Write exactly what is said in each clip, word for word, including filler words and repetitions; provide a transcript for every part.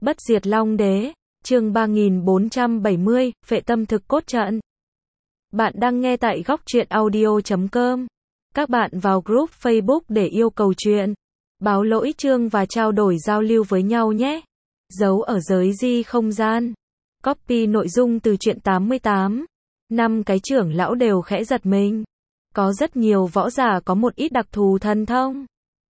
Bất diệt Long Đế, chương ba nghìn bốn trăm bảy mươi, Phệ Tâm Thực Cốt Trận. Bạn đang nghe tại góc truyện audio chấm com. Các bạn vào group Facebook để yêu cầu chuyện, báo lỗi chương và trao đổi giao lưu với nhau nhé. Giấu ở giới di không gian. Copy nội dung từ truyện tám mươi tám. Năm cái trưởng lão đều khẽ giật mình. Có rất nhiều võ giả có một ít đặc thù thần thông.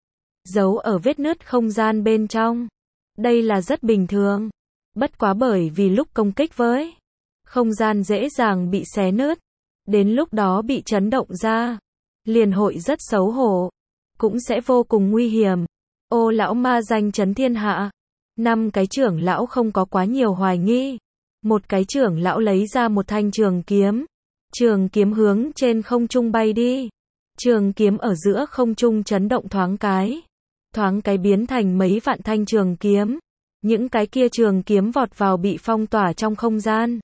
Giấu ở vết nứt không gian bên trong. Đây là rất bình thường. Bất quá bởi vì lúc công kích với không gian dễ dàng bị xé nứt. Đến lúc đó bị chấn động ra. Liền hội rất xấu hổ. Cũng sẽ vô cùng nguy hiểm. Ô lão ma danh chấn thiên hạ. Năm cái trưởng lão không có quá nhiều hoài nghi. Một cái trưởng lão lấy ra một thanh trường kiếm. Trường kiếm hướng trên không trung bay đi. Trường kiếm ở giữa không trung chấn động thoáng cái. Thoáng cái biến thành mấy vạn thanh trường kiếm. Những cái kia trường kiếm vọt vào bị phong tỏa trong không gian.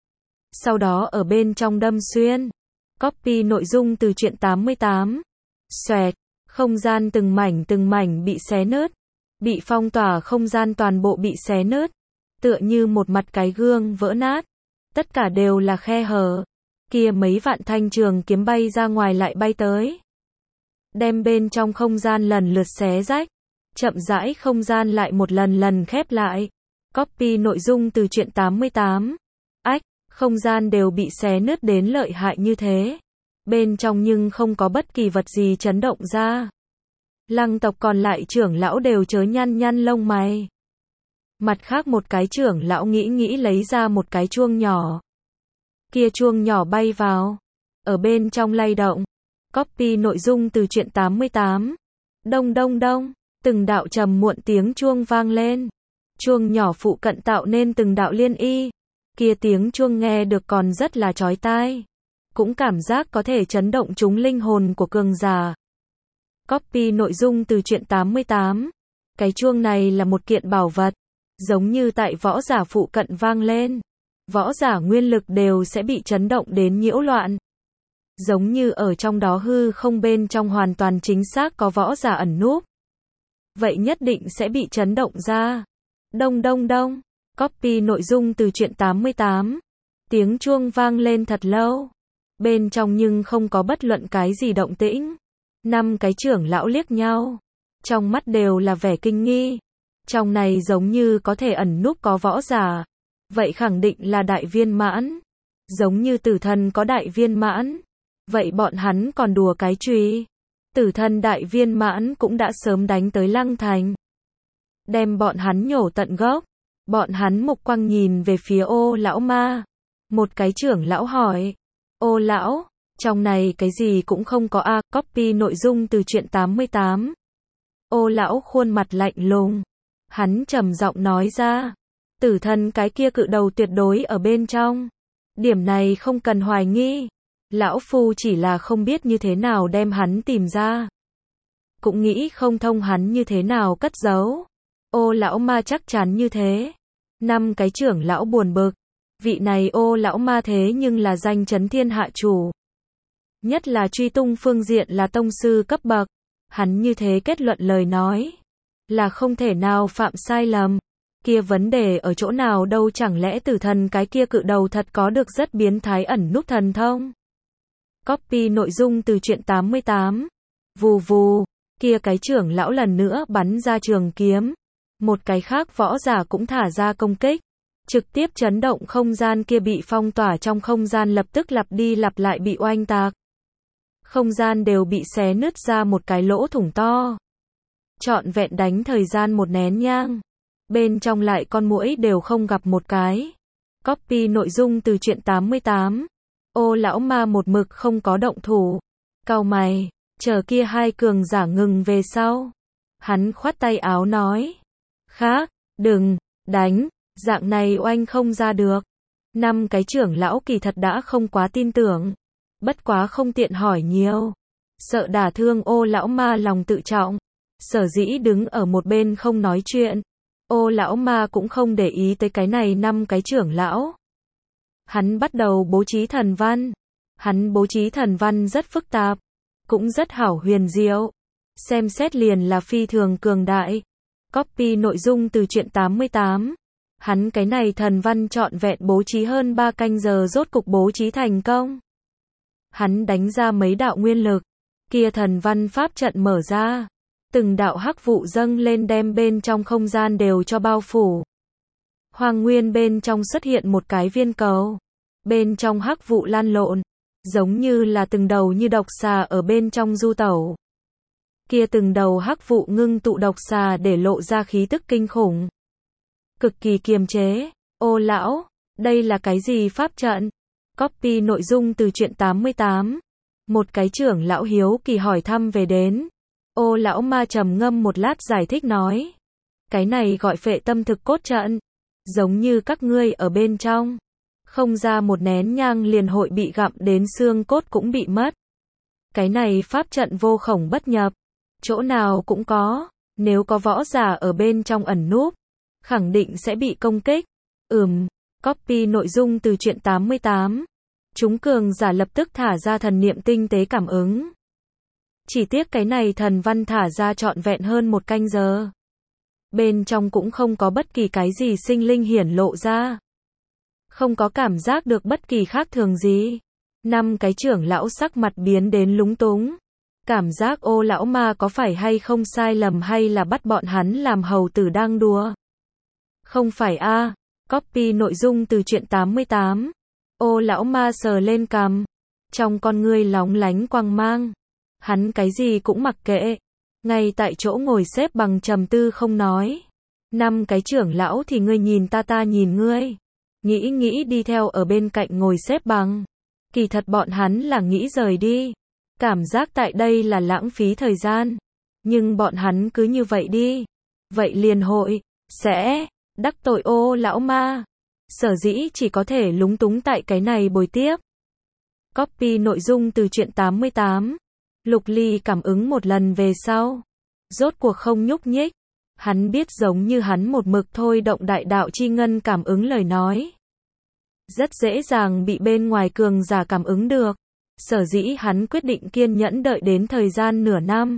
Sau đó ở bên trong đâm xuyên. Copy nội dung từ truyện tám mươi tám. Xoẹt, không gian từng mảnh từng mảnh bị xé nứt. Bị phong tỏa không gian toàn bộ bị xé nứt. Tựa như một mặt cái gương vỡ nát. Tất cả đều là khe hở. Kia mấy vạn thanh trường kiếm bay ra ngoài lại bay tới. Đem bên trong không gian lần lượt xé rách. Chậm rãi không gian lại một lần lần khép lại. Copy nội dung từ truyện tám mươi tám. Ách, không gian đều bị xé nứt đến lợi hại như thế. Bên trong nhưng không có bất kỳ vật gì chấn động ra. Lăng tộc còn lại trưởng lão đều chớ nhăn nhăn lông mày. Mặt khác một cái trưởng lão nghĩ nghĩ lấy ra một cái chuông nhỏ. Kia chuông nhỏ bay vào. Ở bên trong lay động. Copy nội dung từ truyện tám mươi tám. Đông đông đông. Từng đạo trầm muộn tiếng chuông vang lên. Chuông nhỏ phụ cận tạo nên từng đạo liên y. Kia tiếng chuông nghe được còn rất là chói tai. Cũng cảm giác có thể chấn động chúng linh hồn của cường giả. Copy nội dung từ truyện tám mươi tám. Cái chuông này là một kiện bảo vật. Giống như tại võ giả phụ cận vang lên. Võ giả nguyên lực đều sẽ bị chấn động đến nhiễu loạn. Giống như ở trong đó hư không bên trong hoàn toàn chính xác có võ giả ẩn núp. Vậy nhất định sẽ bị chấn động ra. Đông đông đông. Copy nội dung từ truyện tám mươi tám. Tiếng chuông vang lên thật lâu. Bên trong nhưng không có bất luận cái gì động tĩnh. Năm cái trưởng lão liếc nhau. Trong mắt đều là vẻ kinh nghi. Trong này giống như có thể ẩn núp có võ giả. Vậy khẳng định là đại viên mãn. Giống như tử thần có đại viên mãn. Vậy bọn hắn còn đùa cái chùy. Tử thần đại viên mãn cũng đã sớm đánh tới Lăng Thành. Đem bọn hắn nhổ tận gốc. Bọn hắn mục quang nhìn về phía ô lão ma. Một cái trưởng lão hỏi. Ô lão, trong này cái gì cũng không có a. À, copy nội dung từ truyện tám mươi tám. Ô lão khuôn mặt lạnh lùng. Hắn trầm giọng nói ra. Tử thần cái kia cự đầu tuyệt đối ở bên trong. Điểm này không cần hoài nghi. Lão phu chỉ là không biết như thế nào đem hắn tìm ra. Cũng nghĩ không thông hắn như thế nào cất giấu. Ô lão ma chắc chắn như thế. Năm cái trưởng lão buồn bực. Vị này ô lão ma thế nhưng là danh chấn thiên hạ chủ. Nhất là truy tung phương diện là tông sư cấp bậc. Hắn như thế kết luận lời nói. Là không thể nào phạm sai lầm. Kia vấn đề ở chỗ nào đâu, chẳng lẽ tử thần cái kia cự đầu thật có được rất biến thái ẩn núp thần thông. Copy nội dung từ truyện tám mươi tám. Vù vù, kia cái trưởng lão lần nữa bắn ra trường kiếm. Một cái khác võ giả cũng thả ra công kích. Trực tiếp chấn động không gian kia bị phong tỏa trong không gian lập tức lặp đi lặp lại bị oanh tạc. Không gian đều bị xé nứt ra một cái lỗ thủng to. Trọn vẹn đánh thời gian một nén nhang. Bên trong lại con muỗi đều không gặp một cái. Copy nội dung từ truyện tám mươi tám. Ô lão ma một mực không có động thủ. Cau mày, chờ kia hai cường giả ngừng về sau. Hắn khoát tay áo nói. Khác, đừng, đánh, dạng này oanh không ra được. Năm cái trưởng lão kỳ thật đã không quá tin tưởng. Bất quá không tiện hỏi nhiều. Sợ đả thương ô lão ma lòng tự trọng. Sở dĩ đứng ở một bên không nói chuyện. Ô lão ma cũng không để ý tới cái này năm cái trưởng lão. Hắn bắt đầu bố trí thần văn. Hắn bố trí thần văn rất phức tạp. Cũng rất hảo huyền diệu. Xem xét liền là phi thường cường đại. Copy nội dung từ truyện tám mươi tám. Hắn cái này thần văn trọn vẹn bố trí hơn ba canh giờ rốt cục bố trí thành công. Hắn đánh ra mấy đạo nguyên lực, kia thần văn pháp trận mở ra, từng đạo hắc vụ dâng lên đem bên trong không gian đều cho bao phủ. Hoàng nguyên bên trong xuất hiện một cái viên cầu, bên trong hắc vụ lan lộn, giống như là từng đầu như độc xà ở bên trong du tẩu. Kia từng đầu hắc vụ ngưng tụ độc xà để lộ ra khí tức kinh khủng, cực kỳ kiềm chế. Ô lão, đây là cái gì pháp trận? Copy nội dung từ truyện tám mươi tám. Một cái trưởng lão hiếu kỳ hỏi thăm về đến. Ô lão ma trầm ngâm một lát giải thích nói. Cái này gọi phệ tâm thực cốt trận. Giống như các ngươi ở bên trong. Không ra một nén nhang liền hội bị gặm đến xương cốt cũng bị mất. Cái này pháp trận vô khổng bất nhập. Chỗ nào cũng có. Nếu có võ giả ở bên trong ẩn núp, khẳng định sẽ bị công kích. Ừm, copy nội dung từ truyện tám mươi tám. Chúng cường giả lập tức thả ra thần niệm tinh tế cảm ứng. Chỉ tiếc cái này thần văn thả ra trọn vẹn hơn một canh giờ. Bên trong cũng không có bất kỳ cái gì sinh linh hiển lộ ra. Không có cảm giác được bất kỳ khác thường gì. Năm cái trưởng lão sắc mặt biến đến lúng túng. Cảm giác ô lão ma có phải hay không sai lầm hay là bắt bọn hắn làm hầu tử đang đùa. Không phải a, à. Copy nội dung từ truyện tám mươi tám. Ô lão ma sờ lên cằm, trong con ngươi lóng lánh quang mang. Hắn cái gì cũng mặc kệ, ngay tại chỗ ngồi xếp bằng trầm tư không nói. Năm cái trưởng lão thì ngươi nhìn ta ta nhìn ngươi. Nghĩ nghĩ đi theo ở bên cạnh ngồi xếp bằng. Kỳ thật bọn hắn là nghĩ rời đi. Cảm giác tại đây là lãng phí thời gian. Nhưng bọn hắn cứ như vậy đi. Vậy liền hội, sẽ, đắc tội ô lão ma. Sở dĩ chỉ có thể lúng túng tại cái này bồi tiếp. Copy nội dung từ truyện tám mươi tám. Lục Ly cảm ứng một lần về sau. Rốt cuộc không nhúc nhích. Hắn biết giống như hắn một mực thôi động đại đạo chi ngân cảm ứng lời nói. Rất dễ dàng bị bên ngoài cường giả cảm ứng được. Sở dĩ hắn quyết định kiên nhẫn đợi đến thời gian nửa năm.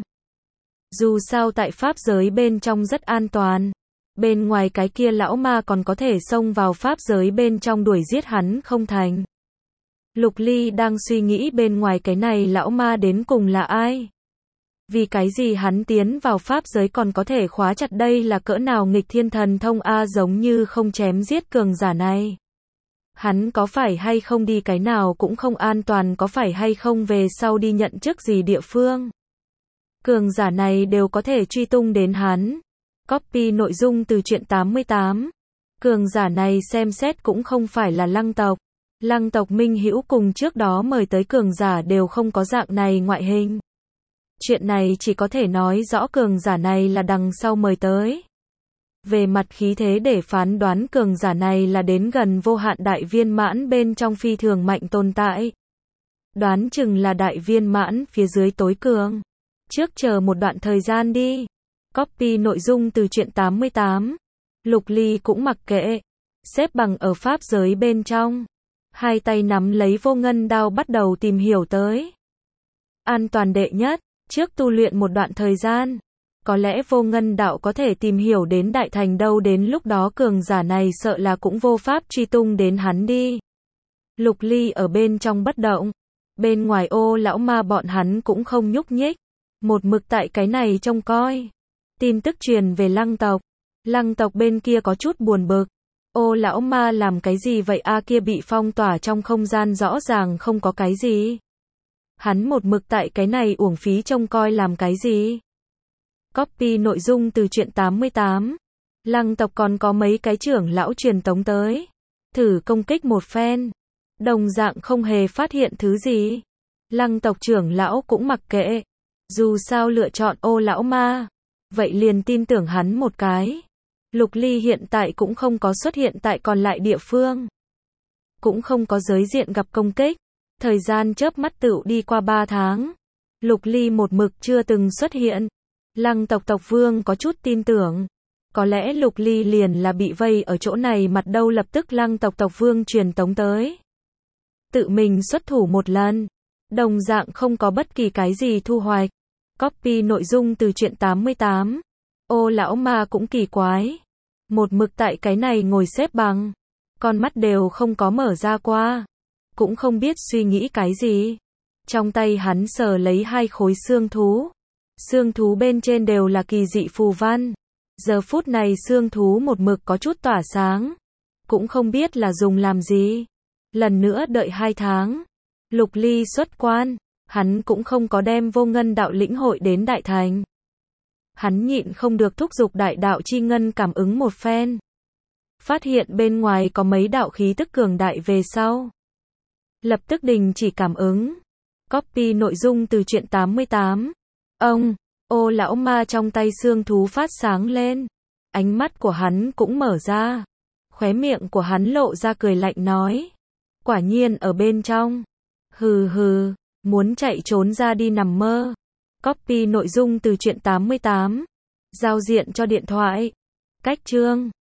Dù sao tại pháp giới bên trong rất an toàn. Bên ngoài cái kia lão ma còn có thể xông vào pháp giới bên trong đuổi giết hắn không thành. Lục Ly đang suy nghĩ bên ngoài cái này lão ma đến cùng là ai? Vì cái gì hắn tiến vào pháp giới còn có thể khóa chặt đây là cỡ nào nghịch thiên thần thông a giống như không chém giết cường giả này. Hắn có phải hay không đi cái nào cũng không an toàn có phải hay không về sau đi nhận chức gì địa phương. Cường giả này đều có thể truy tung đến hắn. Copy nội dung từ truyện tám mươi tám. Cường giả này xem xét cũng không phải là lăng tộc. Lăng tộc minh hữu cùng trước đó mời tới cường giả đều không có dạng này ngoại hình. Chuyện này chỉ có thể nói rõ cường giả này là đằng sau mời tới. Về mặt khí thế để phán đoán cường giả này là đến gần vô hạn đại viên mãn bên trong phi thường mạnh tồn tại. Đoán chừng là đại viên mãn phía dưới tối cường. Trước chờ một đoạn thời gian đi. Copy nội dung từ truyện tám mươi tám. Lục Ly cũng mặc kệ. Xếp bằng ở pháp giới bên trong. Hai tay nắm lấy vô ngân đao bắt đầu tìm hiểu tới. An toàn đệ nhất, trước tu luyện một đoạn thời gian. Có lẽ vô ngân đạo có thể tìm hiểu đến đại thành đâu đến lúc đó cường giả này sợ là cũng vô pháp truy tung đến hắn đi. Lục Ly ở bên trong bất động. Bên ngoài ô lão ma bọn hắn cũng không nhúc nhích. Một mực tại cái này trông coi. Tin tức truyền về lăng tộc. Lăng tộc bên kia có chút buồn bực. Ô lão ma làm cái gì vậy a kia bị phong tỏa trong không gian rõ ràng không có cái gì. Hắn một mực tại cái này uổng phí trông coi làm cái gì. Copy nội dung từ truyện tám mươi tám. Lăng tộc còn có mấy cái trưởng lão truyền tống tới. Thử công kích một phen. Đồng dạng không hề phát hiện thứ gì. Lăng tộc trưởng lão cũng mặc kệ. Dù sao lựa chọn ô lão ma. Vậy liền tin tưởng hắn một cái. Lục Ly hiện tại cũng không có xuất hiện tại còn lại địa phương. Cũng không có giới diện gặp công kích. Thời gian chớp mắt tựu đi qua ba tháng. Lục Ly một mực chưa từng xuất hiện. Lăng tộc tộc vương có chút tin tưởng. Có lẽ Lục Ly liền là bị vây ở chỗ này mặt đâu lập tức lăng tộc tộc vương truyền tống tới. Tự mình xuất thủ một lần. Đồng dạng không có bất kỳ cái gì thu hoạch. Copy nội dung từ truyện tám mươi tám. Ô lão ma cũng kỳ quái. Một mực tại cái này ngồi xếp bằng. Con mắt đều không có mở ra qua. Cũng không biết suy nghĩ cái gì. Trong tay hắn sờ lấy hai khối xương thú. Xương thú bên trên đều là kỳ dị phù văn. Giờ phút này xương thú một mực có chút tỏa sáng. Cũng không biết là dùng làm gì. Lần nữa đợi hai tháng. Lục Ly xuất quan. Hắn cũng không có đem vô ngân đạo lĩnh hội đến đại thành. Hắn nhịn không được thúc giục đại đạo chi ngân cảm ứng một phen. Phát hiện bên ngoài có mấy đạo khí tức cường đại về sau. Lập tức đình chỉ cảm ứng. Copy nội dung từ truyện tám mươi tám. Ông, ô lão ma trong tay xương thú phát sáng lên. Ánh mắt của hắn cũng mở ra. Khóe miệng của hắn lộ ra cười lạnh nói. Quả nhiên ở bên trong. Hừ hừ, muốn chạy trốn ra đi nằm mơ. Copy nội dung từ truyện tám mươi tám. Giao diện cho điện thoại. Cách chương